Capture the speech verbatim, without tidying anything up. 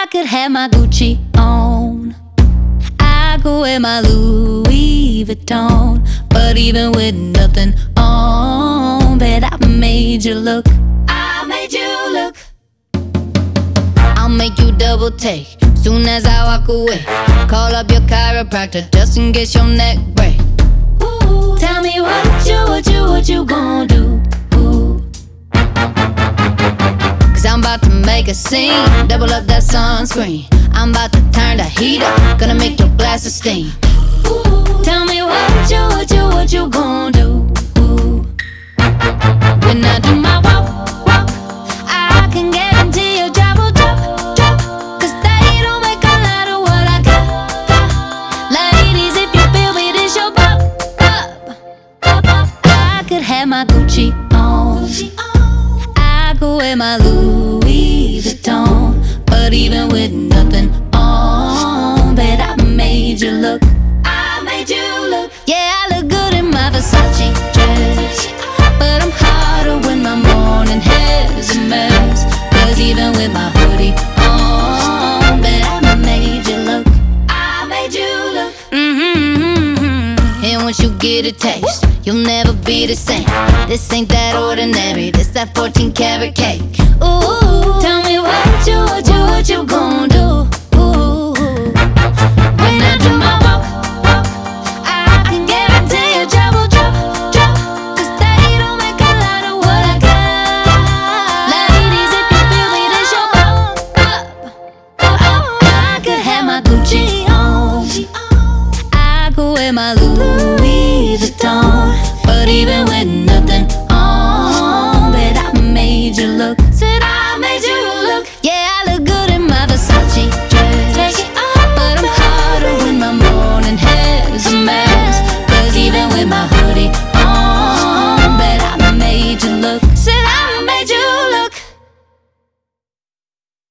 I could have my Gucci on, I could wear my Louis Vuitton, but even with nothing on, bet I made you look. I made you look. I'll make you double take soon as I walk away. Call up your chiropractor just in case your neck break. Ooh, tell me what you, what you, what you gon' do? Ooh. Cause I'm about to make a scene, double up that sunscreen. I'm about to turn the heat up, gonna make your glasses steam. Ooh, tell me what you, what you, what you gon' do? Ooh. When I do my walk, walk, I can guarantee your job will drop, drop. Cause they don't make a lot of what I got, got. Ladies, if you feel me, this your pop, pop, pop, pop. I could have my Gucci on, I could wear my Louis Vuitton, but even with nothing on, bet I made you look. I made you look. Yeah, I look good in my Versace dress, but I'm hotter when my morning hair's a mess. Cause even with my hoodie on, bet I made you look. I made you look. Mm-hmm. And once you get a taste, you'll never be the same. This ain't that ordinary, this that fourteen karat cake. Ooh, tell me what you, what you, what you gon' do? Ooh, when I do my walk, walk, I can guarantee your job will drop, drop. Cause they don't make a lot of what I got. Ladies, if you feel me, this your pop, pop, pop. I could have my Gucci on, I could wear my Louis Vuitton, but even with nothing on, bet I made you look. Said I made you look. Yeah, I look good in my Versace dress, but I'm hotter when my morning hair's a mess. Cause even with my hoodie